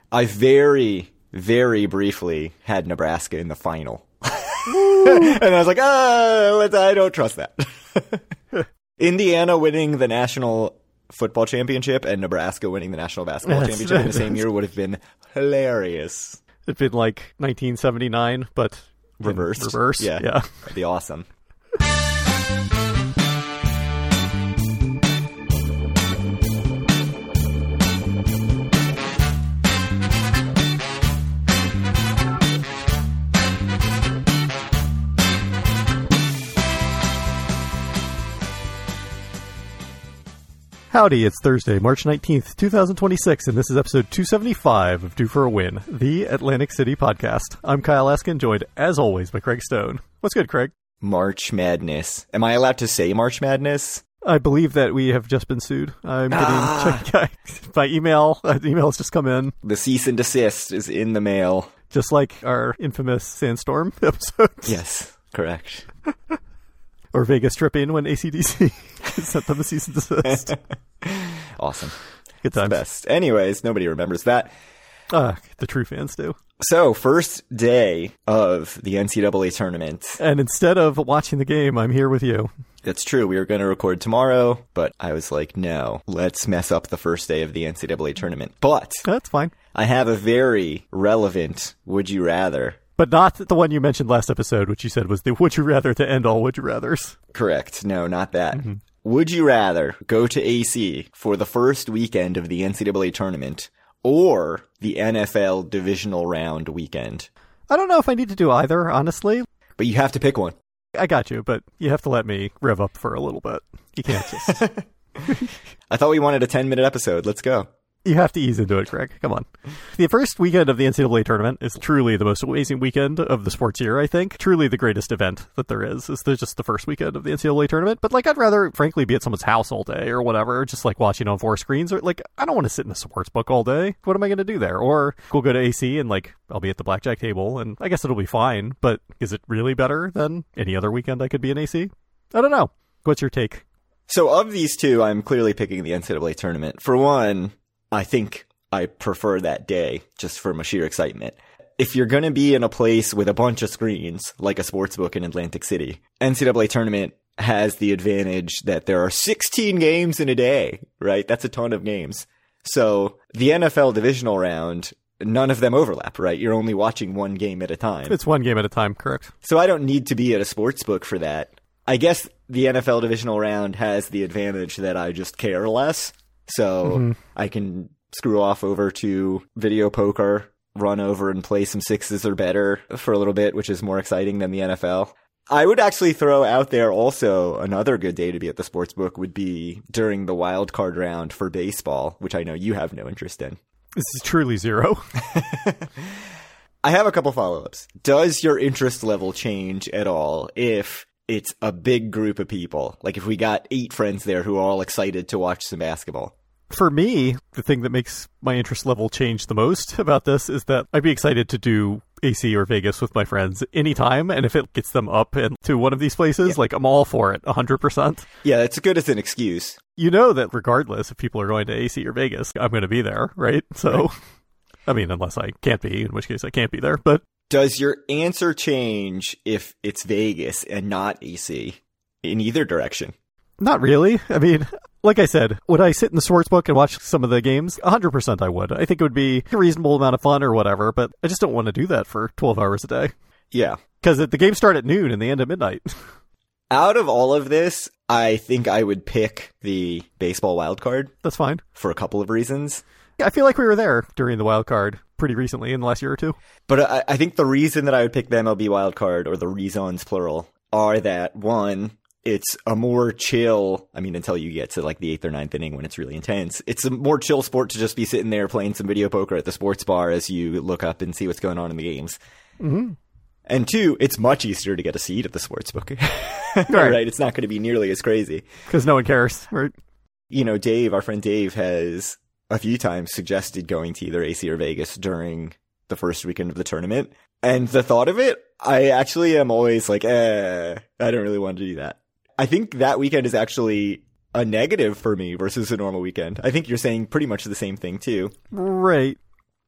I very, very briefly had Nebraska in the final. And I was like, I don't trust that. Indiana winning the national football championship and Nebraska winning the national basketball championship in the same year would have been hilarious. It'd been like 1979, but reversed. Yeah. That'd be awesome. Howdy, it's Thursday, March 19th, 2026, and this is episode 275 of Due for a Win, the Atlantic City podcast. I'm Kyle Askin, joined, as always, by Craig Stone. What's good, Craig? March Madness. Am I allowed to say March Madness? I believe that we have just been sued. I'm getting by email. The email has just come in. The cease and desist is in the mail. Just like our infamous Sandstorm episodes. Yes, correct. Or Vegas tripping when AC/DC sent them a cease and desist. Awesome. Good times. Best. Anyways, nobody remembers that. The true fans do. So, first day of the NCAA tournament. And instead of watching the game, I'm here with you. That's true. We were going to record tomorrow, but I was like, no, let's mess up the first day of the NCAA tournament. But that's fine. I have a very relevant would you rather. But not the one you mentioned last episode, which you said was the would you rather to end all would you rathers. Correct. No, not that. Mm-hmm. Would you rather go to AC for the first weekend of the NCAA tournament or the NFL divisional round weekend? I don't know if I need to do either, honestly. But you have to pick one. I got you, but you have to let me rev up for a little bit. You can't just... I thought we wanted a 10-minute episode. Let's go. You have to ease into it, Craig. Come on. The first weekend of the NCAA tournament is truly the most amazing weekend of the sports year, I think. Truly the greatest event that there is just the first weekend of the NCAA tournament. But, I'd rather, frankly, be at someone's house all day or whatever, just, watching on 4 screens. Or, I don't want to sit in a sports book all day. What am I going to do there? Or we'll go to AC and, I'll be at the blackjack table, and I guess it'll be fine. But is it really better than any other weekend I could be in AC? I don't know. What's your take? So, of these two, I'm clearly picking the NCAA tournament. For one, I think I prefer that day just for my sheer excitement. If you're going to be in a place with a bunch of screens, like a sports book in Atlantic City, NCAA tournament has the advantage that there are 16 games in a day, right? That's a ton of games. So the NFL divisional round, none of them overlap, right? You're only watching one game at a time. It's one game at a time, correct. So I don't need to be at a sports book for that. I guess the NFL divisional round has the advantage that I just care less. So I can screw off over to video poker, run over and play some sixes or better for a little bit, which is more exciting than the NFL. I would actually throw out there also another good day to be at the sportsbook would be during the wild card round for baseball, which I know you have no interest in. This is truly zero. I have a couple follow-ups. Does your interest level change at all if it's a big group of people? Like if we got 8 friends there who are all excited to watch some basketball. For me, the thing that makes my interest level change the most about this is that I'd be excited to do AC or Vegas with my friends anytime. And if it gets them up to one of these places, I'm all for it, 100%. Yeah, it's good as an excuse. You know that regardless if people are going to AC or Vegas, I'm going to be there, right? So, right. I mean, unless I can't be, in which case I can't be there, but... Does your answer change if it's Vegas and not AC in either direction? Not really. I mean, like I said, would I sit in the sportsbook and watch some of the games? 100% I would. I think it would be a reasonable amount of fun or whatever, but I just don't want to do that for 12 hours a day. Yeah. Because the games start at noon and they end at midnight. Out of all of this, I think I would pick the baseball wild card. That's fine. For a couple of reasons. I feel like we were there during the wild card pretty recently in the last year or two. But I think the reason that I would pick the MLB wild card, or the reasons plural, are that, one, it's a more chill, until you get to the 8th or 9th inning when it's really intense. It's a more chill sport to just be sitting there playing some video poker at the sports bar as you look up and see what's going on in the games. Mm-hmm. And 2, it's much easier to get a seat at the sportsbook. Right? It's not going to be nearly as crazy. Because no one cares, right? Dave, our friend Dave, has a few times suggested going to either AC or Vegas during the first weekend of the tournament. And the thought of it, I actually am always I don't really want to do that. I think that weekend is actually a negative for me versus a normal weekend. I think you're saying pretty much the same thing too. Right.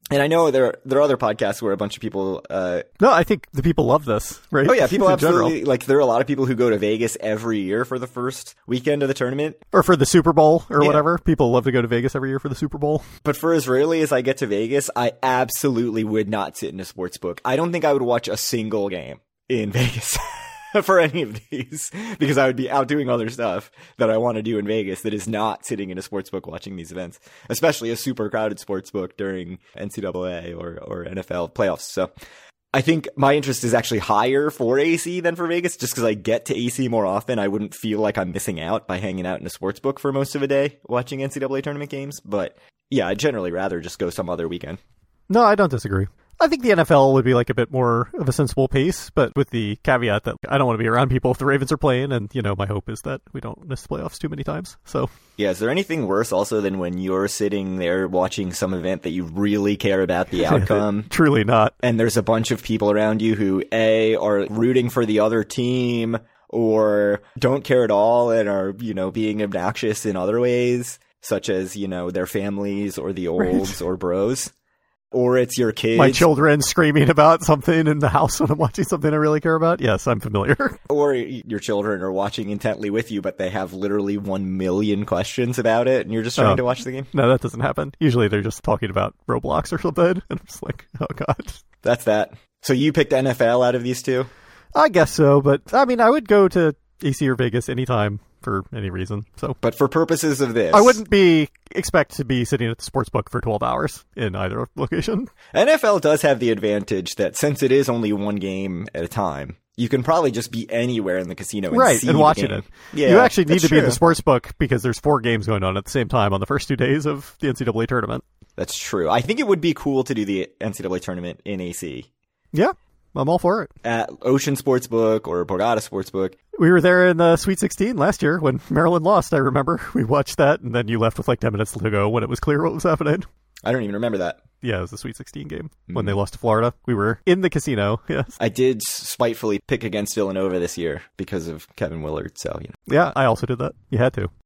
And I know there are other podcasts where a bunch of people. No, I think the people love this, right? Oh yeah, people In absolutely general. like. There are a lot of people who go to Vegas every year for the first weekend of the tournament. Or for the Super Bowl or Yeah. whatever. People love to go to Vegas every year for the Super Bowl. But for as rarely as I get to Vegas, I absolutely would not sit in a sports book. I don't think I would watch a single game in Vegas for any of these because I would be out doing other stuff that I want to do in Vegas that is not sitting in a sports book watching these events, especially a super crowded sports book during NCAA or NFL playoffs. So I think my interest is actually higher for AC than for Vegas just because I get to AC more often. I wouldn't feel like I'm missing out by hanging out in a sports book for most of a day watching NCAA tournament games. But yeah, I'd generally rather just go some other weekend. No, I don't disagree. I think the NFL would be like a bit more of a sensible pace, but with the caveat that I don't want to be around people if the Ravens are playing, and, my hope is that we don't miss the playoffs too many times. So, Yeah, is there anything worse also than when you're sitting there watching some event that you really care about the outcome? truly not. And there's a bunch of people around you who, A, are rooting for the other team or don't care at all and are, being obnoxious in other ways, such as, their families or the olds or bros. Or it's your kids. My children screaming about something in the house when I'm watching something I really care about. Yes, I'm familiar. Or your children are watching intently with you, but they have literally 1 million questions about it, and you're just trying to watch the game. No, that doesn't happen. Usually they're just talking about Roblox or something, and I'm just like, oh god. That's that. So you picked NFL out of these two? I guess so, but I mean, I would go to AC or Vegas anytime for any reason. So, But for purposes of this, I wouldn't expect to be sitting at the sports book for 12 hours in either location. NFL does have the advantage that since it is only one game at a time, you can probably just be anywhere in the casino and Right, see and the watching game. it. Yeah, you actually need that's to be in true. the sports book because there's 4 games going on at the same time on the first 2 days of the NCAA tournament. That's true. I think it would be cool to do the NCAA tournament in AC Yeah, I'm all for it. at Ocean Sportsbook or Borgata Sportsbook. We were there in the Sweet 16 last year when Maryland lost, I remember. We watched that, and then you left with like 10 minutes to go when it was clear what was happening. I don't even remember that. Yeah, it was the Sweet 16 game when they lost to Florida. We were in the casino, yes. I did spitefully pick against Villanova this year because of Kevin Willard, so, Yeah, I also did that. You had to.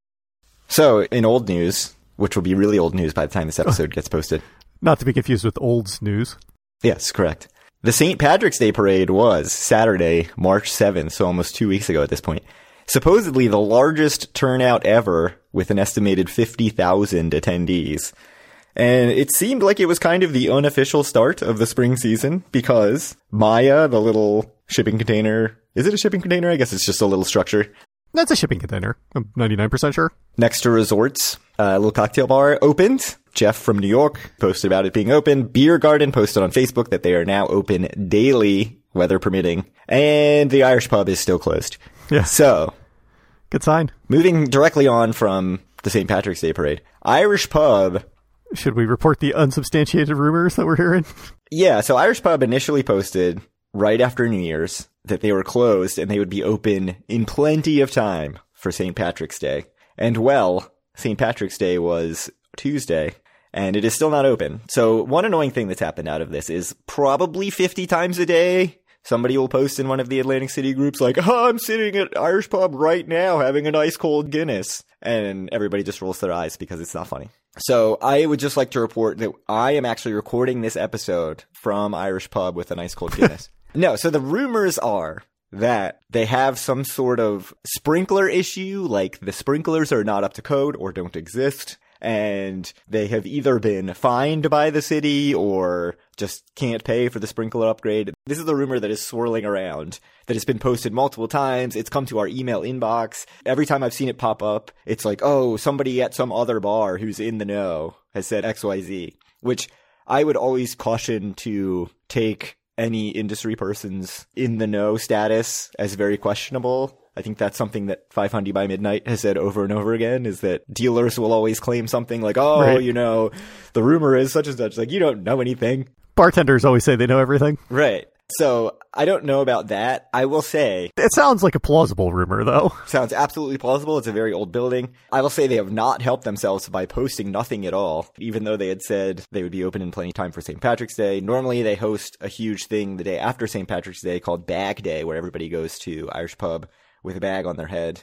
So, in old news, which will be really old news by the time this episode gets posted. Not to be confused with Olds news. Yes, correct. The St. Patrick's Day Parade was Saturday, March 7th, so almost 2 weeks ago at this point. Supposedly the largest turnout ever with an estimated 50,000 attendees. And it seemed like it was kind of the unofficial start of the spring season because Maya, the little shipping container, is it a shipping container? I guess it's just a little structure. That's a shipping container. I'm 99% sure. Next to Resorts, a little cocktail bar opened. Jeff from New York posted about it being open. Beer Garden posted on Facebook that they are now open daily, weather permitting. And the Irish pub is still closed. Yeah. So, Good sign. moving directly on from the St. Patrick's Day Parade, Irish pub. Should we report the unsubstantiated rumors that we're hearing? Yeah, so Irish pub initially posted right after New Year's that they were closed and they would be open in plenty of time for St. Patrick's Day. And well, St. Patrick's Day was Tuesday, and it is still not open. So one annoying thing that's happened out of this is probably 50 times a day, somebody will post in one of the Atlantic City groups like, oh, I'm sitting at Irish pub right now having an ice cold Guinness. And everybody just rolls their eyes because it's not funny. So I would just like to report that I am actually recording this episode from Irish pub with an ice cold Guinness. No, so the rumors are that they have some sort of sprinkler issue, like the sprinklers are not up to code or don't exist, and they have either been fined by the city or just can't pay for the sprinkler upgrade. This is the rumor that is swirling around, that has been posted multiple times. It's come to our email inbox. Every time I've seen it pop up, it's like, oh, somebody at some other bar who's in the know has said XYZ, which I would always caution to take any industry person's in the know status as very questionable. I think that's something that 500 by Midnight has said over and over again, is that dealers will always claim something like, oh, Right. The rumor is such and such. Like, you don't know anything. Bartenders always say they know everything. Right. So I don't know about that. I will say, It sounds like a plausible rumor, though. sounds absolutely plausible. It's a very old building. I will say they have not helped themselves by posting nothing at all, even though they had said they would be open in plenty of time for St. Patrick's Day. Normally they host a huge thing the day after St. Patrick's Day called Bag Day, where everybody goes to Irish pub with a bag on their head.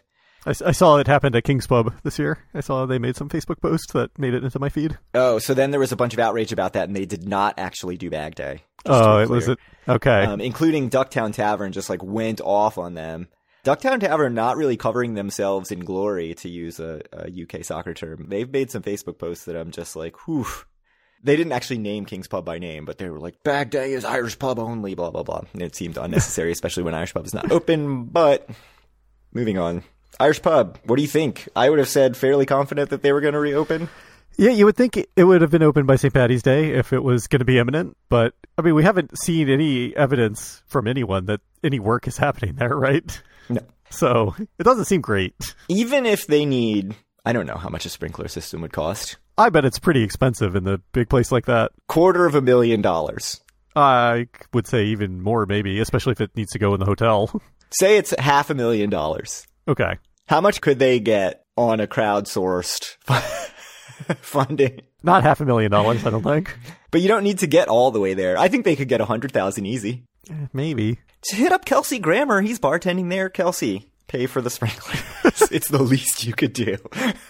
I saw it happened at King's Pub this year. I saw they made some Facebook post that made it into my feed. Oh, so then there was a bunch of outrage about that, and they did not actually do Bag Day. Oh, it was it? Okay. Including Ducktown Tavern just like went off on them. Ducktown Tavern not really covering themselves in glory, to use a UK soccer term. They've made some Facebook posts that I'm just like, whew. They didn't actually name King's Pub by name, but they were like, Bag Day is Irish pub only, blah, blah, blah. And it seemed unnecessary, especially when Irish pub is not open. But moving on. Irish pub, what do you think? I would have said fairly confident that they were going to reopen. Yeah, you would think it would have been open by St. Paddy's Day if it was going to be imminent. But, I mean, we haven't seen any evidence from anyone that any work is happening there, right? No. So it doesn't seem great. Even if they need, I don't know how much a sprinkler system would cost. I bet it's pretty expensive in a big place like that. $250,000. I would say even more, maybe, especially if it needs to go in the hotel. Say it's $500,000. Okay. How much could they get on a crowdsourced funding? Not $500,000, I don't think. But you don't need to get all the way there. I think they could get $100,000 easy. Maybe. Just hit up Kelsey Grammer. He's bartending there. Kelsey, pay for the sprinklers. It's the least you could do.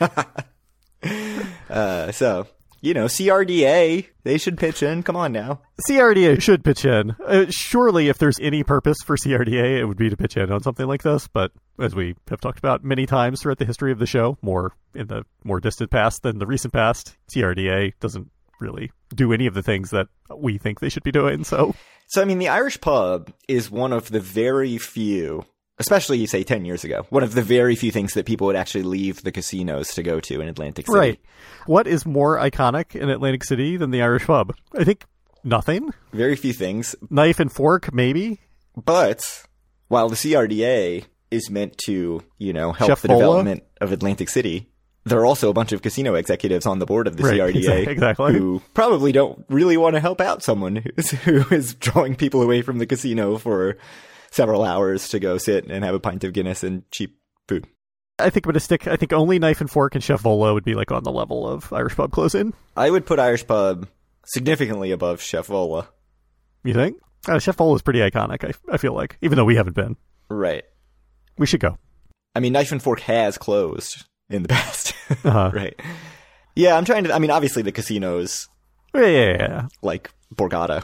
So, you know, CRDA, they should pitch in. Come on now. CRDA should pitch in. Surely, if there's any purpose for CRDA, it would be to pitch in on something like this. But as we have talked about many times throughout the history of the show, more in the more distant past than the recent past, CRDA doesn't really do any of the things that we think they should be doing. So, I mean, the Irish pub is one of the very few, especially, say, 10 years ago, one of the very few things that people would actually leave the casinos to go to in Atlantic City. Right. What is more iconic in Atlantic City than the Irish pub? I think nothing. Very few things. Knife and fork, maybe. But while the CRDA is meant to, you know, help Chef the Bola? development of Atlantic City, there are also a bunch of casino executives on the board of the CRDA exactly. who probably don't really want to help out someone who is drawing people away from the casino for several hours to go sit and have a pint of Guinness and cheap food. I think I'm going to stick, I think only Knife and Fork and Chef Vola would be like on the level of Irish pub closing. I would put Irish pub significantly above Chef Vola. You think? Chef Vola is pretty iconic, I feel like, even though we haven't been. Right. We should go. I mean, Knife and Fork has closed in the past. Uh-huh. Right. Yeah, I'm trying to, I mean, obviously the casinos, Yeah. like Borgata,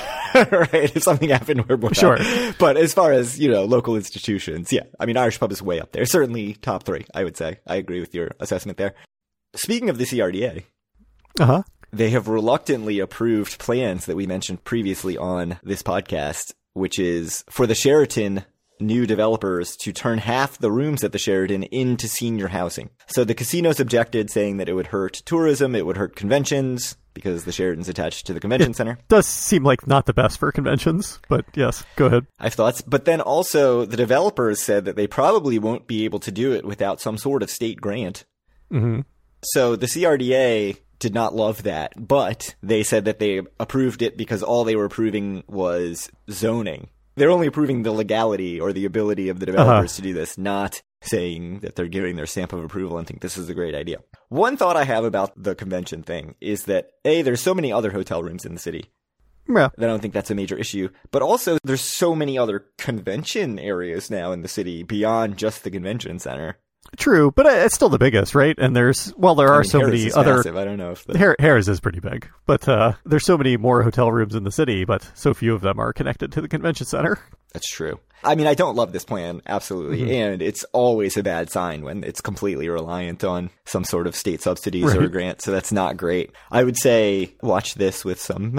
right? If something happened where Borgata. Sure. But as far as, you know, local institutions, yeah. I mean, Irish pub is way up there. Certainly top 3, I would say. I agree with your assessment there. Speaking of the CRDA, Uh-huh. they have reluctantly approved plans that we mentioned previously on this podcast, which is for the Sheraton new developers to turn half the rooms at the Sheraton into senior housing. So the casinos objected, saying that it would hurt tourism, it would hurt conventions, because the Sheraton's attached to the convention center. Does seem like not the best for conventions, but yes, go ahead. I have thoughts. But then also the developers said that they probably won't be able to do it without some sort of state grant. Mm-hmm. So the CRDA did not love that, but they said that they approved it because all they were approving was zoning. They're only approving the legality or the ability of the developers to do this, not saying that they're giving their stamp of approval and think this is a great idea. One thought I have about the convention thing is that, A, there's so many other hotel rooms in the city Yeah. that I don't think that's a major issue. But also, there's so many other convention areas now in the city beyond just the convention center. True, but it's still the biggest, right? And there are so Harris many is other... massive. I don't know if the... Harris is pretty big, but there's so many more hotel rooms in the city, but so few of them are connected to the convention center. That's true. I mean, I don't love this plan, absolutely. Mm-hmm. And it's always a bad sign when it's completely reliant on some sort of state subsidies or a grant. So that's not great. I would say watch this with some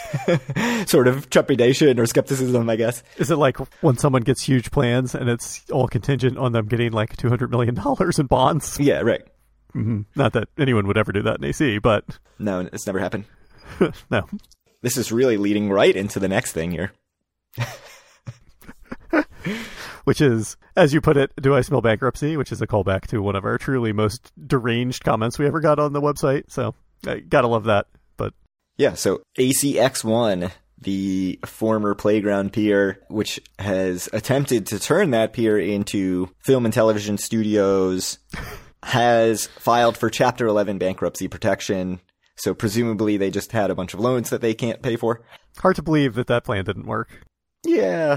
sort of trepidation or skepticism, I guess. Is it like when someone gets huge plans and it's all contingent on them getting like $200 million in bonds? Yeah, right. Mm-hmm. Not that anyone would ever do that in AC, but... No, it's never happened. No. This is really leading right into the next thing here. Which is, as you put it, do I smell bankruptcy? Which is a callback to one of our truly most deranged comments we ever got on the website. So, I gotta love that. But yeah, so ACX1, the former Playground Pier, which has attempted to turn that pier into film and television studios, has filed for Chapter 11 bankruptcy protection. So presumably they just had a bunch of loans that they can't pay for. Hard to believe that plan didn't work. Yeah.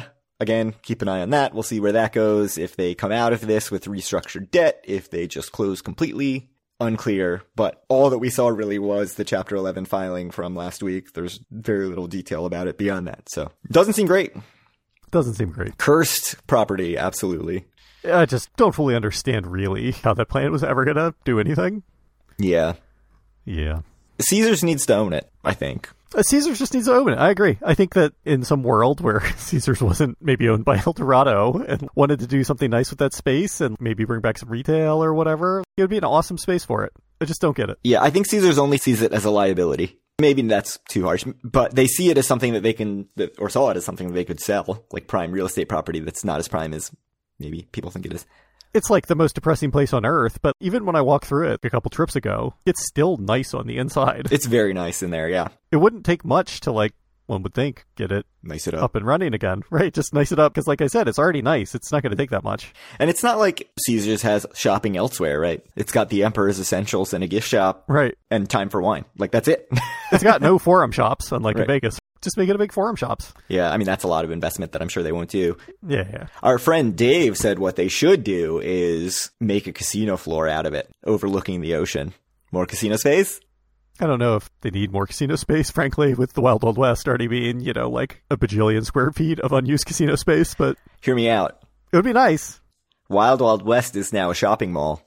again, keep an eye on that. We'll see where that goes. If they come out of this with restructured debt, if they just close completely, unclear. But all that we saw really was the Chapter 11 filing from last week. There's very little detail about it beyond that. So it doesn't seem great. Doesn't seem great. Cursed property, absolutely. I just don't fully understand really how that plan was ever going to do anything. Yeah. Yeah. Caesars needs to own it, I think. Caesars just needs to own it. I agree. I think that in some world where Caesars wasn't maybe owned by El Dorado and wanted to do something nice with that space and maybe bring back some retail or whatever, it would be an awesome space for it. I just don't get it. Yeah, I think Caesars only sees it as a liability. Maybe that's too harsh, but they see it as something that they can, or saw it as something that they could sell, like prime real estate property that's not as prime as maybe people think it is. It's like the most depressing place on earth, but even when I walked through it a couple trips ago, it's still nice on the inside. It's very nice in there, yeah. It wouldn't take much to, like, one would think, get it nice it up and running again, right? Just nice it up, because like I said, it's already nice. It's not going to take that much. And it's not like Caesars has shopping elsewhere, right? It's got the Emperor's Essentials and a gift shop. Right. And Time for Wine. Like, that's it. It's got no Forum shops, unlike in Vegas. Just make it a big Forum shops. Yeah, I mean, that's a lot of investment that I'm sure they won't do. Yeah. Our friend Dave said what they should do is make a casino floor out of it, overlooking the ocean. More casino space? I don't know if they need more casino space, frankly, with the Wild Wild West already being, like a bajillion square feet of unused casino space, but... Hear me out. It would be nice. Wild Wild West is now a shopping mall.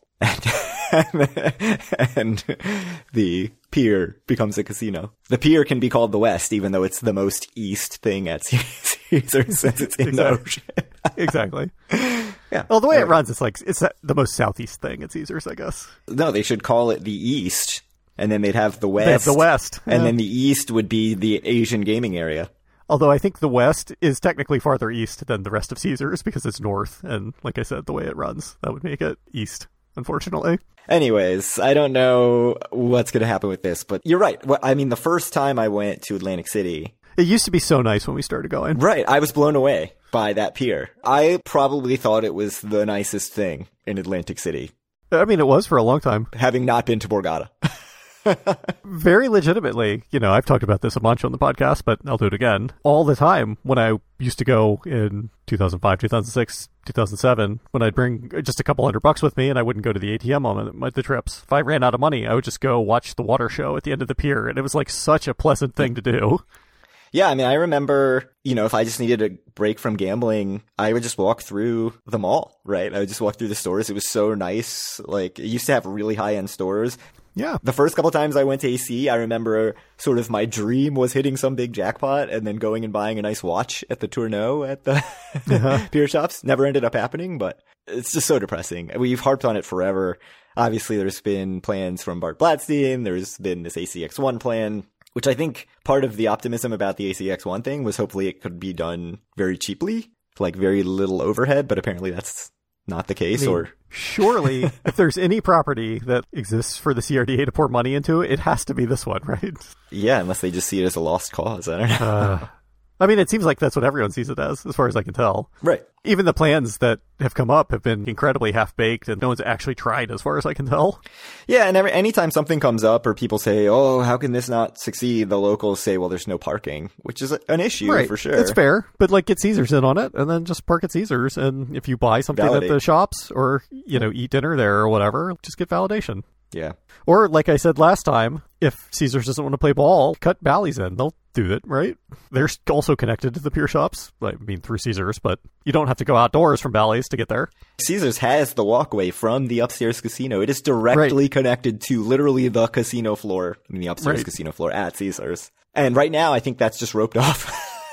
And the pier becomes a casino. The pier can be called the West, even though it's the most east thing at Caesars since it's in the ocean. Exactly. Yeah. Well, the way it runs, it's the most southeast thing at Caesars, I guess. No, they should call it the East, and then they'd have the West. They have the West. And then the East would be the Asian gaming area. Although I think the West is technically farther east than the rest of Caesars because it's north, and like I said, the way it runs, that would make it east. Unfortunately. Anyways, I don't know what's going to happen with this, but you're right. I mean, the first time I went to Atlantic City... It used to be so nice when we started going. Right. I was blown away by that pier. I probably thought it was the nicest thing in Atlantic City. I mean, it was for a long time. Having not been to Borgata. Very legitimately, I've talked about this a bunch on the podcast, but I'll do it again. All the time when I used to go in 2005, 2006, 2007, when I'd bring just a couple $100 with me and I wouldn't go to the ATM on the trips. If I ran out of money, I would just go watch the water show at the end of the pier. And it was like such a pleasant thing to do. Yeah, I mean, I remember, if I just needed a break from gambling, I would just walk through the mall, right? I would just walk through the stores. It was so nice. Like, it used to have really high-end stores. Yeah. The first couple times I went to AC, I remember sort of my dream was hitting some big jackpot and then going and buying a nice watch at the Tourneau at the pier shops. Never ended up happening, but it's just so depressing. We've harped on it forever. Obviously, there's been plans from Bart Blatstein. There's been this ACX1 plan, which I think part of the optimism about the ACX1 thing was hopefully it could be done very cheaply, like very little overhead, but apparently that's not the case. Surely, if there's any property that exists for the CRDA to pour money into, it has to be this one, right? Yeah, unless they just see it as a lost cause. I don't know. I mean, it seems like that's what everyone sees it as far as I can tell. Right. Even the plans that have come up have been incredibly half-baked, and no one's actually tried, as far as I can tell. Yeah, and anytime something comes up or people say, oh, how can this not succeed? The locals say, well, there's no parking, which is an issue for sure. It's fair, but get Caesars in on it, and then just park at Caesars, and if you buy something at the shops, or, eat dinner there or whatever, just get validation. Yeah. Or, like I said last time, if Caesars doesn't want to play ball, cut Bally's in. They'll do it, right? They're also connected to the pier shops. I mean, through Caesars, but you don't have to go outdoors from Bally's to get there. Caesars has the walkway from the upstairs casino. It is directly connected to literally the casino floor, the upstairs casino floor at Caesars. And right now, I think that's just roped off.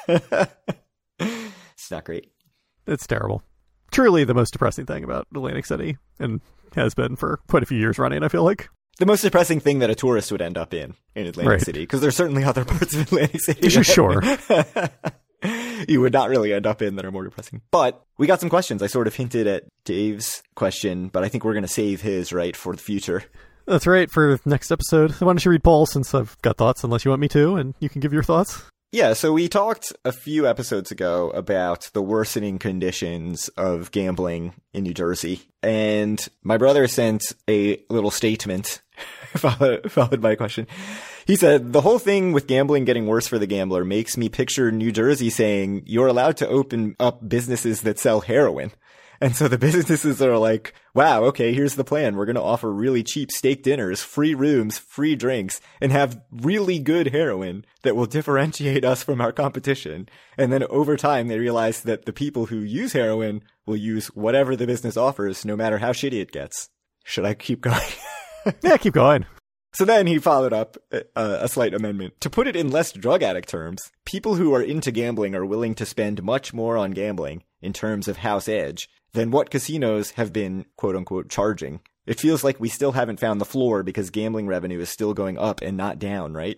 It's not great. It's terrible. Truly the most depressing thing about Atlantic City, and has been for quite a few years running, I feel like. The most depressing thing that a tourist would end up in Atlantic City, because there's certainly other parts of Atlantic City. Sure. You would not really end up in that are more depressing. But we got some questions. I sort of hinted at Dave's question, but I think we're going to save his, right, for the future. That's right, for next episode. Why don't you read Paul, since I've got thoughts, unless you want me to, and you can give your thoughts? Yeah, so we talked a few episodes ago about the worsening conditions of gambling in New Jersey. And my brother sent a little statement followed by a question. He said, the whole thing with gambling getting worse for the gambler makes me picture New Jersey saying you're allowed to open up businesses that sell heroin. And so the businesses are like, wow, okay, here's the plan. We're going to offer really cheap steak dinners, free rooms, free drinks, and have really good heroin that will differentiate us from our competition. And then over time, they realize that the people who use heroin will use whatever the business offers, no matter how shitty it gets. Should I keep going? Yeah, keep going. So then he followed up a slight amendment. To put it in less drug addict terms, people who are into gambling are willing to spend much more on gambling in terms of house edge than what casinos have been, quote unquote, charging. It feels like we still haven't found the floor because gambling revenue is still going up and not down, right?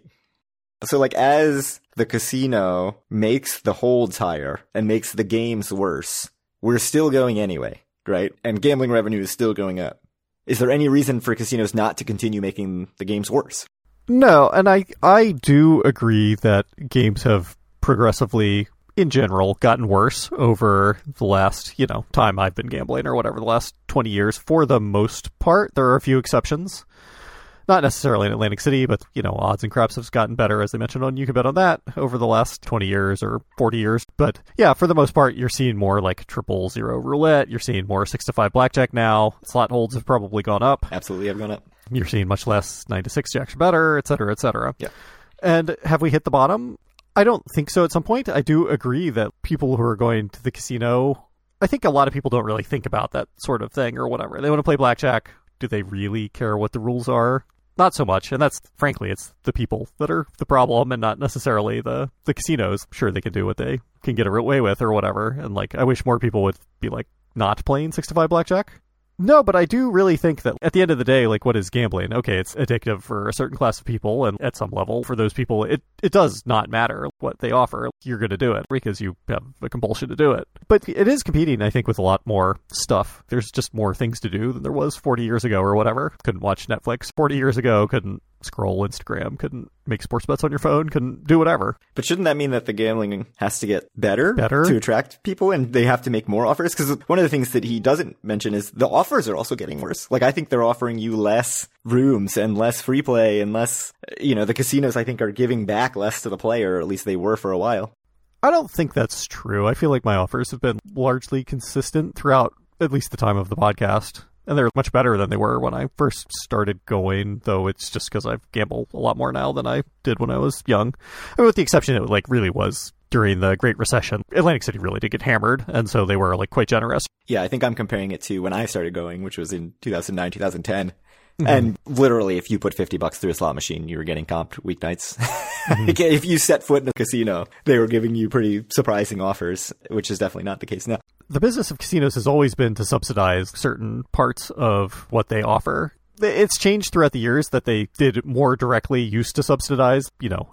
So like as the casino makes the holds higher and makes the games worse, we're still going anyway, right? And gambling revenue is still going up. Is there any reason for casinos not to continue making the games worse? No, and I do agree that games have progressively, in general, gotten worse over the last, time I've been gambling or whatever, the last 20 years. For the most part, there are a few exceptions. Not necessarily in Atlantic City, but, odds and craps have gotten better, as I mentioned on You Can Bet on That, over the last 20 years or 40 years. But yeah, for the most part, you're seeing more like 000 roulette. You're seeing more 6-5 blackjack now. Slot holds have probably gone up. Absolutely have gone up. You're seeing much less 9-6 jacks or better, et cetera, et cetera. Yeah. And have we hit the bottom? I don't think so at some point. I do agree that people who are going to the casino, I think a lot of people don't really think about that sort of thing or whatever. They want to play blackjack. Do they really care what the rules are? Not so much. And that's, frankly, it's the people that are the problem and not necessarily the casinos. Sure, they can do what they can get away with or whatever. And I wish more people would be not playing 6-5 blackjack. No, but I do really think that at the end of the day, what is gambling? Okay, it's addictive for a certain class of people, and at some level, for those people, it does not matter what they offer. You're going to do it because you have a compulsion to do it. But it is competing, I think, with a lot more stuff. There's just more things to do than there was 40 years ago or whatever. Couldn't watch Netflix 40 years ago, couldn't scroll Instagram, couldn't make sports bets on your phone, couldn't do whatever. But shouldn't that mean that the gambling has to get better to attract people and they have to make more offers? Because one of the things that he doesn't mention is the offers are also getting worse. I think they're offering you less rooms and less free play and less, the casinos I think are giving back less to the player, or at least they were for a while. I don't think that's true. I feel like my offers have been largely consistent throughout at least the time of the podcast. And they're much better than they were when I first started going, though it's just because I gamble a lot more now than I did when I was young. I mean, with the exception, it really was during the Great Recession. Atlantic City really did get hammered, and so they were quite generous. Yeah, I think I'm comparing it to when I started going, which was in 2009, 2010. Mm-hmm. And literally, if you put $50 through a slot machine, you were getting comped weeknights. Mm-hmm. If you set foot in a casino, they were giving you pretty surprising offers, which is definitely not the case now. The business of casinos has always been to subsidize certain parts of what they offer. It's changed throughout the years that they did more directly used to subsidize,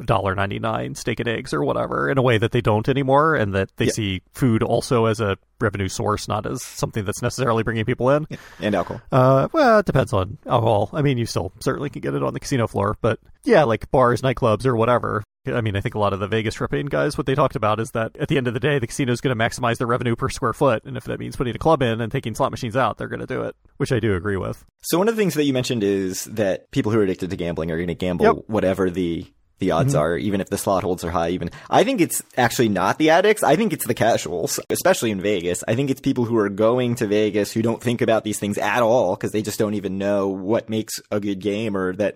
$1.99 steak and eggs or whatever, in a way that they don't anymore, and that they see food also as a revenue source, not as something that's necessarily bringing people in. Yeah. And alcohol. Well, it depends on alcohol. I mean, you still certainly can get it on the casino floor, but yeah, bars, nightclubs, or whatever. I mean, I think a lot of the Vegas stripping guys, what they talked about is that at the end of the day, the casino is going to maximize their revenue per square foot. And if that means putting a club in and taking slot machines out, they're going to do it, which I do agree with. So one of the things that you mentioned is that people who are addicted to gambling are going to gamble whatever the odds are, even if the slot holds are high. I think it's actually not the addicts. I think it's the casuals, especially in Vegas. I think it's people who are going to Vegas who don't think about these things at all because they just don't even know what makes a good game, or that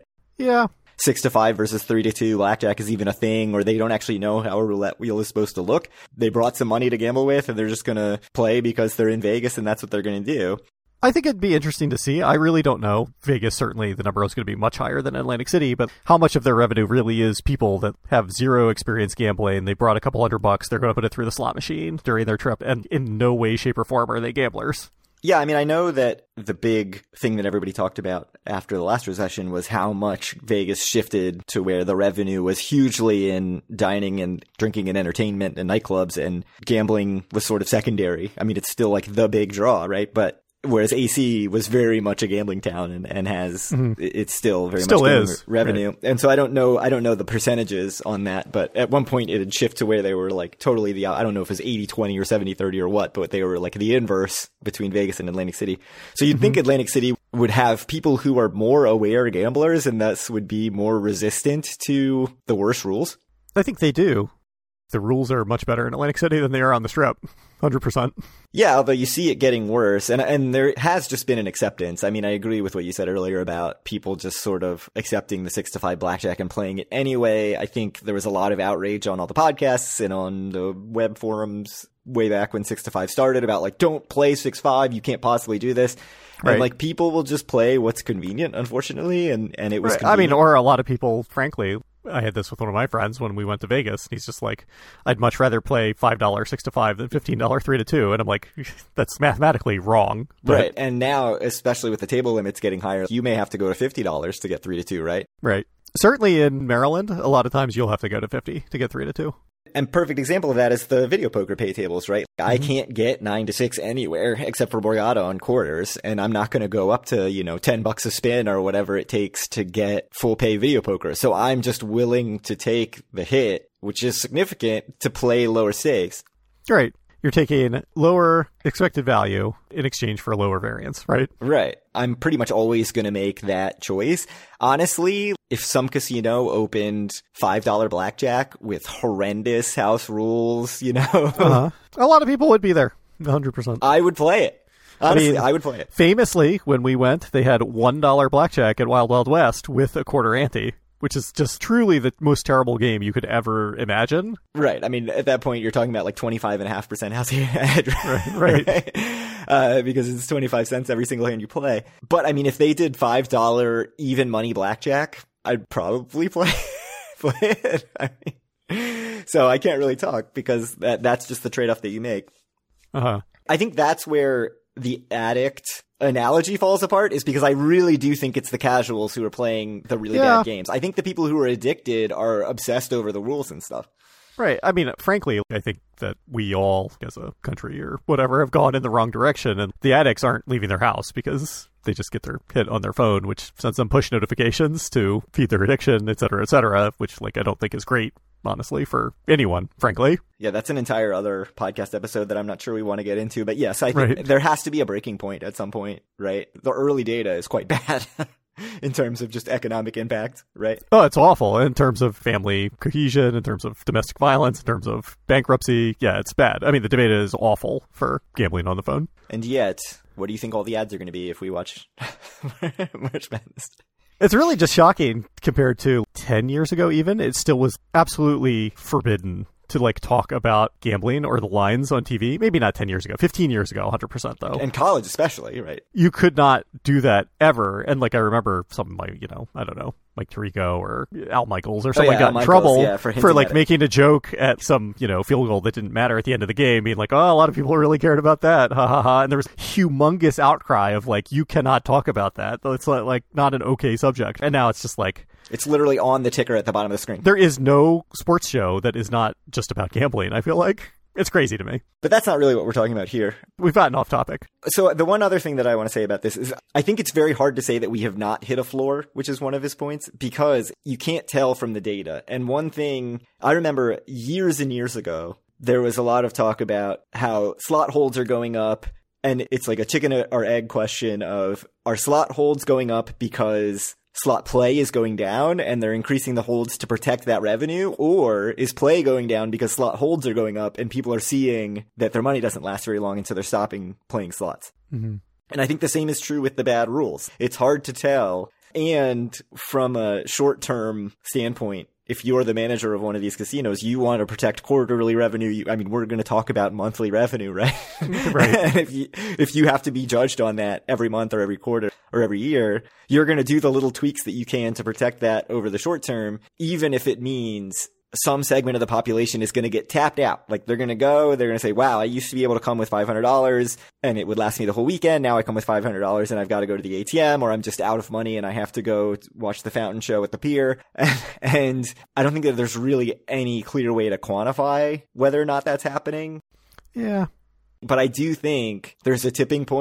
6-5 versus 3-2 blackjack is even a thing, or they don't actually know how a roulette wheel is supposed to look. They brought some money to gamble with, and they're just going to play because they're in Vegas, and that's what they're going to do. I think it'd be interesting to see. I really don't know. Vegas, certainly the number is going to be much higher than Atlantic City, but how much of their revenue really is people that have zero experience gambling? They brought a couple $100, they're going to put it through the slot machine during their trip, and in no way, shape, or form are they gamblers. Yeah, I mean, I know that the big thing that everybody talked about after the last recession was how much Vegas shifted to where the revenue was hugely in dining and drinking and entertainment and nightclubs, and gambling was sort of secondary. I mean, it's still the big draw, right? But Whereas AC was very much a gambling town and has, it's still very Still much is. revenue. Right. And so I don't know the percentages on that, but at one point it had shifted to where they were like totally I don't know if it was 80-20 or 70-30 or what, but they were like the inverse between Vegas and Atlantic City. So you'd think Atlantic City would have people who are more aware gamblers and thus would be more resistant to the worse rules. I think they do. The rules are much better in Atlantic City than they are on the Strip. 100%. Yeah, although you see it getting worse, and there has just been an acceptance. I mean, I agree with what you said earlier about people just sort of accepting the 6-5 blackjack and playing it anyway. I think there was a lot of outrage on all the podcasts and on the web forums way back when 6-5 started about like, don't play 6-5, you can't possibly do this. Right. And like people will just play what's convenient, unfortunately, and it was convenient. I mean, or a lot of people, frankly, I had this with one of my friends when we went to Vegas, and he's just like, I'd much rather play $5 6-5 than $15 3-2. And I'm like, that's mathematically wrong. But... Right. And now, especially with the table limits getting higher, you may have to go to $50 to get 3-2, right? Right. Certainly in Maryland, a lot of times you'll have to go to 50 to get 3-2. And perfect example of that is the video poker pay tables, right? I can't get 9-6 anywhere except for Borgata on quarters, and I'm not going to go up to, $10 a spin or whatever it takes to get full pay video poker. So I'm just willing to take the hit, which is significant, to play lower stakes. Right. You're taking lower expected value in exchange for lower variance, right? Right. I'm pretty much always going to make that choice. Honestly, if some casino opened $5 blackjack with horrendous house rules, a lot of people would be there. 100%. I would play it. Honestly, I would play it. Famously, when we went, they had $1 blackjack at Wild Wild West with a quarter ante, which is just truly the most terrible game you could ever imagine. Right. I mean, at that point, you're talking about like 25.5% housing edge. Right. Because it's 25 cents every single hand you play. But I mean, if they did $5 even money blackjack, I'd probably play it. So I can't really talk because that's just the trade-off that you make. I think that's where the addict analogy falls apart, is because I really do think it's the casuals who are playing the really bad games. I think the people who are addicted are obsessed over the rules and stuff. Right. I mean, frankly, I think that we all, as a country or whatever, have gone in the wrong direction, and the addicts aren't leaving their house because they just get their hit on their phone, which sends them push notifications to feed their addiction, et cetera, which I don't think is great, honestly, for anyone, frankly. Yeah, that's an entire other podcast episode that I'm not sure we want to get into. But yes, I think there has to be a breaking point at some point, right? The early data is quite bad in terms of just economic impact, right? Oh, it's awful in terms of family cohesion, in terms of domestic violence, in terms of bankruptcy. Yeah, it's bad. I mean, the data is awful for gambling on the phone. And yet, what do you think all the ads are going to be if we watch March Madness? It's really just shocking compared to 10 years ago even. It still was absolutely forbidden to talk about gambling or the lines on TV. Maybe not 10 years ago, 15 years ago, 100% though. In college especially, right? You could not do that ever. And I remember something like, I don't know, Mike Tirico or Al Michaels or someone got in trouble for making a joke at some, field goal that didn't matter at the end of the game, being like, oh, a lot of people really cared about that. Ha ha ha. And there was humongous outcry of you cannot talk about that. It's not an okay subject. And now it's just it's literally on the ticker at the bottom of the screen. There is no sports show that is not just about gambling, I feel like. It's crazy to me. But that's not really what we're talking about here. We've gotten off topic. So the one other thing that I want to say about this is I think it's very hard to say that we have not hit a floor, which is one of his points, because you can't tell from the data. And one thing I remember years and years ago, there was a lot of talk about how slot holds are going up. And it's like a chicken or egg question of, are slot holds going up because slot play is going down and they're increasing the holds to protect that revenue? Or is play going down because slot holds are going up and people are seeing that their money doesn't last very long and so they're stopping playing slots? Mm-hmm. And I think the same is true with the bad rules. It's hard to tell. And from a short-term standpoint, if you're the manager of one of these casinos, you want to protect quarterly revenue. We're going to talk about monthly revenue, right? Right. And if you have to be judged on that every month or every quarter or every year, you're going to do the little tweaks that you can to protect that over the short term, even if it means some segment of the population is going to get tapped out. They're going to say, wow, I used to be able to come with $500 and it would last me the whole weekend. Now I come with $500 and I've got to go to the ATM, or I'm just out of money and I have to go watch the fountain show at the pier. And I don't think that there's really any clear way to quantify whether or not that's happening. Yeah. But I do think there's a tipping point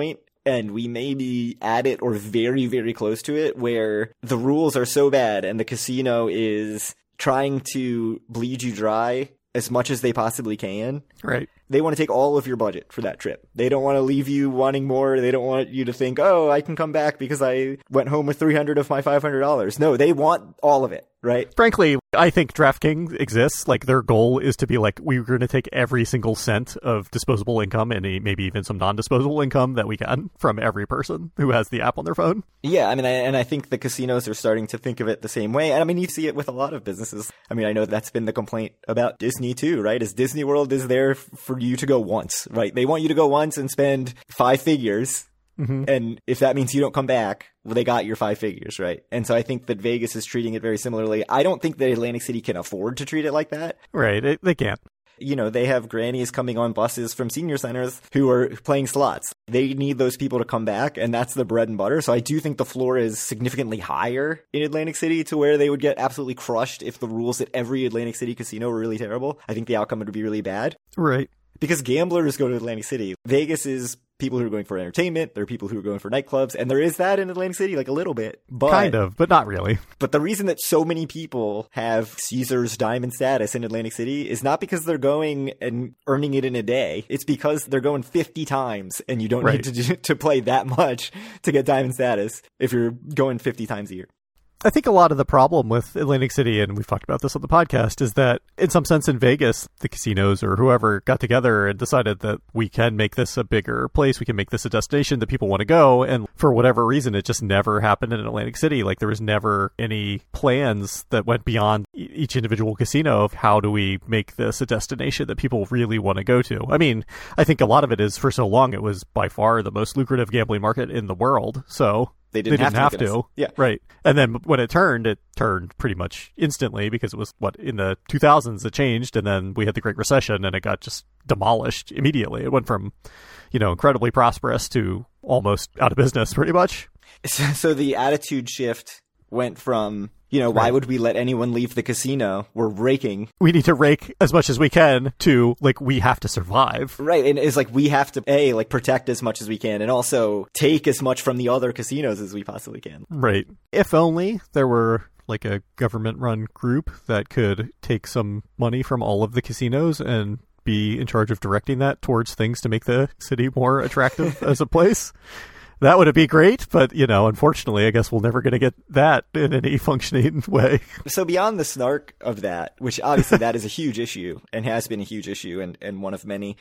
and we may be at it or very, very close to it, where the rules are so bad and the casino is trying to bleed you dry as much as they possibly can. Right. They want to take all of your budget for that trip. They don't want to leave you wanting more. They don't want you to think, oh, I can come back because I went home with $300 of my $500. No, they want all of it, right? Frankly, I think DraftKings exists. Like, their goal is to be like, we're going to take every single cent of disposable income and maybe even some non-disposable income that we can from every person who has the app on their phone. Yeah, I mean, and I think the casinos are starting to think of it the same way. And I mean, you see it with a lot of businesses. I mean, I know that's been the complaint about Disney too, right? Is Disney World is there for you to go once, right? They want you to go once and spend 5 figures. Mm-hmm. And if that means you don't come back, well, they got your 5 figures, right? And so I think that Vegas is treating it very similarly. I don't think that Atlantic City can afford to treat it like that. Right. They can't. You know, they have grannies coming on buses from senior centers who are playing slots. They need those people to come back, and that's the bread and butter. So I do think the floor is significantly higher in Atlantic City to where they would get absolutely crushed if the rules at every Atlantic City casino were really terrible. I think the outcome would be really bad. Right. Because gamblers go to Atlantic City. Vegas is people who are going for entertainment. There are people who are going for nightclubs. And there is that in Atlantic City, like a little bit. But, kind of, but not really. But the reason that so many people have Caesars Diamond status in Atlantic City is not because they're going and earning it in a day. It's because they're going 50 times and you don't need to play that much to get Diamond status if you're going 50 times a year. I think a lot of the problem with Atlantic City, and we've talked about this on the podcast, is that in some sense in Vegas, the casinos or whoever got together and decided that we can make this a bigger place, we can make this a destination that people want to go, and for whatever reason, it just never happened in Atlantic City. Like, there was never any plans that went beyond each individual casino of how do we make this a destination that people really want to go to. I mean, I think a lot of it is, for so long, it was by far the most lucrative gambling market in the world, so... They didn't have to. Yeah. Right. And then when it turned pretty much instantly because it was, in the 2000s it changed, and then we had the Great Recession and it got just demolished immediately. It went from, incredibly prosperous to almost out of business pretty much. So the attitude shift went from... why would we let anyone leave the casino? We're raking. We need to rake as much as we can to, we have to survive. Right. And it's we have to, protect as much as we can and also take as much from the other casinos as we possibly can. Right. If only there were, a government-run group that could take some money from all of the casinos and be in charge of directing that towards things to make the city more attractive as a place. That would be great, but, unfortunately, I guess we're never going to get that in any functioning way. So beyond the snark of that, which obviously that is a huge issue and has been a huge issue and one of many,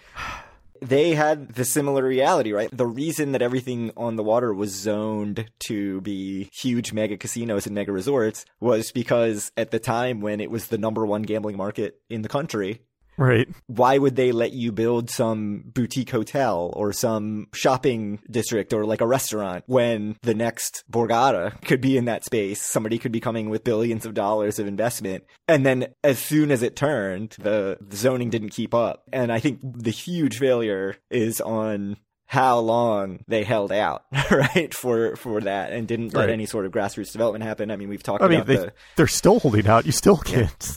they had the similar reality, right? The reason that everything on the water was zoned to be huge mega casinos and mega resorts was because at the time when it was the number one gambling market in the country, right. Why would they let you build some boutique hotel or some shopping district or a restaurant when the next Borgata could be in that space? Somebody could be coming with billions of dollars of investment. And then as soon as it turned, the zoning didn't keep up. And I think the huge failure is on how long they held out, right, for that and didn't let any sort of grassroots development happen. I mean, we've talked about they're still holding out. You still can't,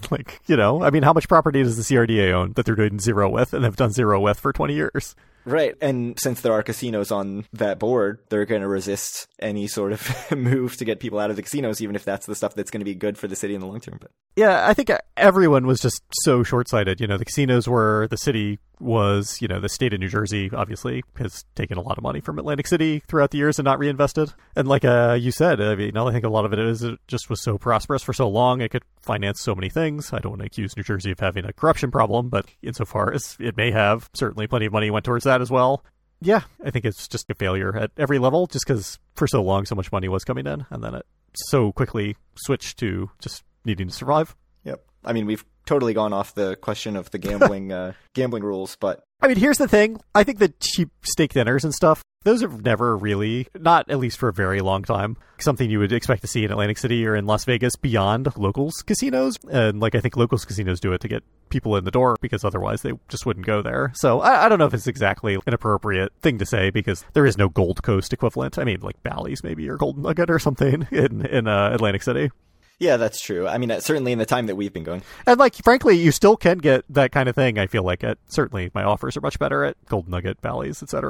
how much property does the CRDA own that they're doing zero with and have done zero with for 20 years? Right. And since there are casinos on that board, they're going to resist any sort of move to get people out of the casinos, even if that's the stuff that's going to be good for the city in the long term. But yeah, I think everyone was just so short-sighted. The casinos were, the city was, the state of New Jersey, obviously, has taken a lot of money from Atlantic City throughout the years and not reinvested. And like you said, I mean, I think a lot of it is it just was so prosperous for so long. It could finance so many things. I don't want to accuse New Jersey of having a corruption problem, but insofar as it may have, certainly plenty of money went towards that as well. Yeah, I think it's just a failure at every level, just because for so long so much money was coming in, and then it so quickly switched to just needing to survive. Yep. I mean, we've totally gone off the question of the gambling rules, but I mean, here's the thing. I think the cheap steak dinners and stuff, those have never really, not at least for a very long time, something you would expect to see in Atlantic City or in Las Vegas beyond locals casinos. And I think locals casinos do it to get people in the door because otherwise they just wouldn't go there. So I don't know if it's exactly an appropriate thing to say because there is no Gold Coast equivalent. I mean, Bally's maybe or Golden Nugget or something in Atlantic City. Yeah, that's true. I mean, certainly in the time that we've been going. And frankly, you still can get that kind of thing, I feel like. Certainly, my offers are much better at Golden Nugget, Bally's, etc.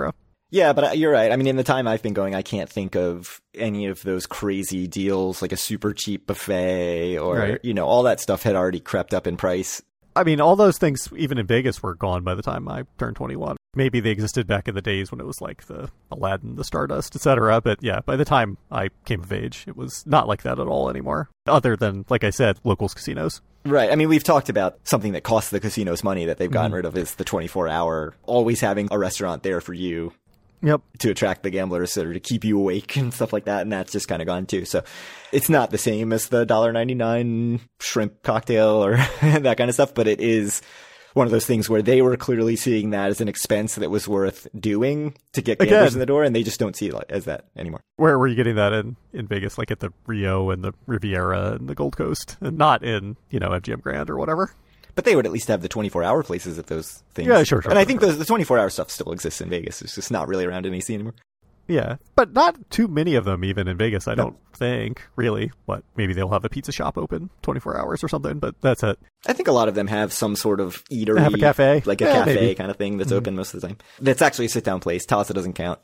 Yeah, but you're right. I mean, in the time I've been going, I can't think of any of those crazy deals like a super cheap buffet or, Right. all that stuff had already crept up in price. I mean, all those things, even in Vegas, were gone by the time I turned 21. Maybe they existed back in the days when it was like the Aladdin, the Stardust, etc. But yeah, by the time I came of age, it was not like that at all anymore. Other than, like I said, locals casinos. Right. I mean, we've talked about something that costs the casinos money that they've gotten rid of is the 24-hour, always having a restaurant there for you. Yep. To attract the gamblers or to keep you awake and stuff like that. And that's just kind of gone too. So it's not the same as the $1.99 shrimp cocktail or that kind of stuff, but it is one of those things where they were clearly seeing that as an expense that was worth doing to get gamblers in the door, and they just don't see it as that anymore. Where were you getting that in Vegas? Like at the Rio and the Riviera and the Gold Coast, and not in, MGM Grand or whatever? But they would at least have the 24-hour places at those things. Yeah, sure. And I think the 24-hour stuff still exists in Vegas. It's just not really around in AC anymore. Yeah, but not too many of them even in Vegas, I don't think, really. But maybe they'll have a pizza shop open 24 hours or something, but that's it. I think a lot of them have some sort of eatery. They have a cafe. Like a cafe maybe. Kind of thing that's open most of the time. That's actually a sit-down place. Talsa doesn't count.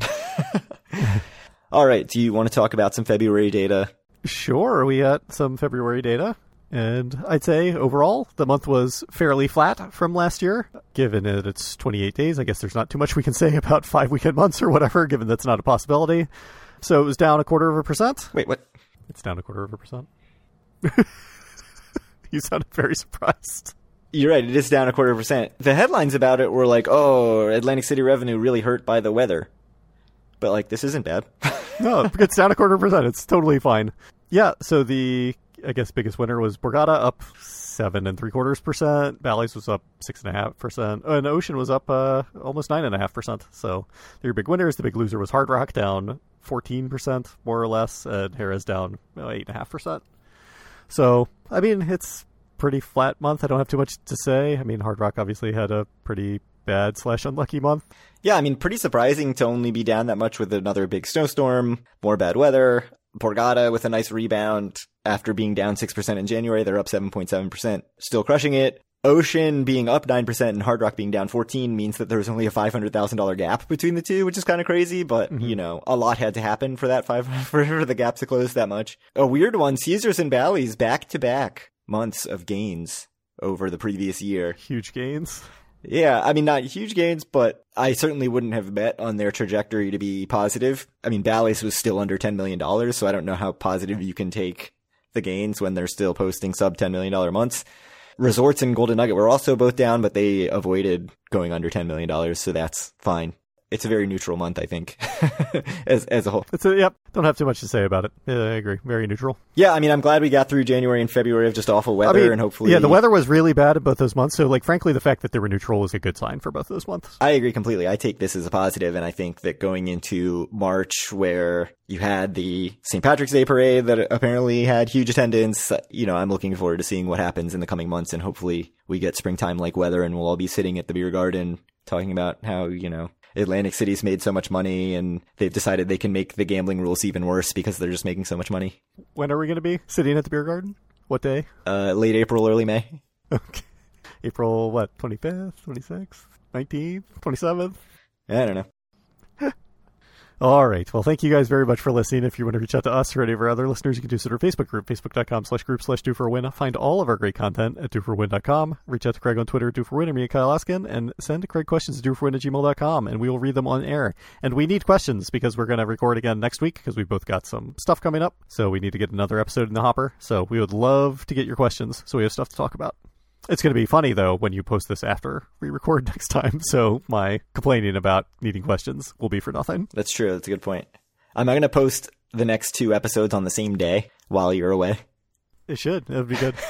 All right, do you want to talk about some February data? Sure, we got some February data. And I'd say overall, the month was fairly flat from last year. Given that it's 28 days, I guess there's not too much we can say about 5 weekend months or whatever, given that's not a possibility. So it was down 0.25%. Wait, what? It's down 0.25%. You sounded very surprised. You're right, it is down 0.25%. The headlines about it were like, oh, Atlantic City revenue really hurt by the weather. But, like, this isn't bad. No, it's down 0.25%. It's totally fine. Yeah, so the, I guess, biggest winner was Borgata, up 7.75%. Bally's was up 6.5%. And Ocean was up almost 9.5%. So they're big winners. The big loser was Hard Rock, down 14%, more or less. And Harrah's down 8.5%. So, I mean, it's pretty flat month. I don't have too much to say. I mean, Hard Rock obviously had a pretty bad/unlucky month. Yeah, I mean, pretty surprising to only be down that much with another big snowstorm, more bad weather. Borgata with a nice rebound after being down 6% in January. They're up 7.7%, still crushing it. Ocean being up 9% and Hard Rock being down 14% means that there was only a $500,000 gap between the two, which is kind of crazy, but, you know, a lot had to happen for that for the gap to close that much. A weird one, Caesars and Bally's back-to-back months of gains over the previous year. Huge gains. Yeah, I mean, not huge gains, but I certainly wouldn't have bet on their trajectory to be positive. I mean, Bally's was still under $10 million, so I don't know how positive you can take the gains when they're still posting sub $10 million months. Resorts and Golden Nugget were also both down, but they avoided going under $10 million, so that's fine. It's a very neutral month, I think, as a whole. Yep, don't have too much to say about it. Yeah, I agree. Very neutral. Yeah, I mean, I'm glad we got through January and February of just awful weather, and hopefully... Yeah, the weather was really bad in both those months, so, like, frankly, the fact that they were neutral was a good sign for both those months. I agree completely. I take this as a positive, and I think that going into March, where you had the St. Patrick's Day parade that apparently had huge attendance, you know, I'm looking forward to seeing what happens in the coming months, and hopefully we get springtime-like weather, and we'll all be sitting at the beer garden talking about how, you know, Atlantic City's made so much money and they've decided they can make the gambling rules even worse because they're just making so much money. When are we going to be sitting at the beer garden? What day? Late April, early May. Okay. April, what, 25th, 26th, 19th, 27th? I don't know. All right. Well, thank you guys very much for listening. If you want to reach out to us or any of our other listeners, you can do so at our Facebook group, facebook.com/group/DoForAWin. Find all of our great content at DoForAWin.com. Reach out to Craig on Twitter at DoForWin or me at Kyle Askin, and send Craig questions at DoForWin@gmail.com, and we will read them on air. And we need questions because we're going to record again next week because we've both got some stuff coming up. So we need to get another episode in the hopper. So we would love to get your questions so we have stuff to talk about. It's going to be funny, though, when you post this after we record next time, so my complaining about needing questions will be for nothing. That's true. That's a good point. I'm not going to post the next 2 episodes on the same day while you're away. It should. That would be good.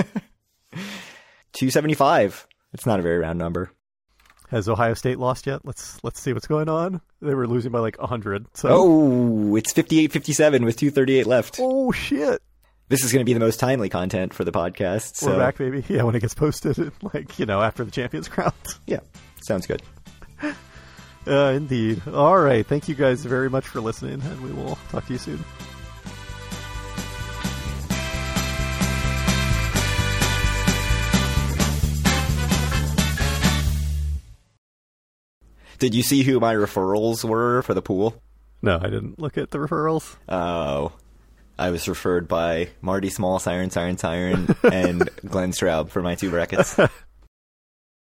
275. It's not a very round number. Has Ohio State lost yet? Let's see what's going on. They were losing by like 100. So. Oh, it's 58-57 with 2:38 left. Oh, shit. This is going to be the most timely content for the podcast. So. We're back, baby. Yeah, when it gets posted, like, you know, after the Champions Crown. Yeah, sounds good. Indeed. All right. Thank you guys very much for listening, and we will talk to you soon. Did you see who my referrals were for the pool? No, I didn't look at the referrals. Oh, I was referred by Marty Small, Siren, and Glenn Straub for my 2 brackets.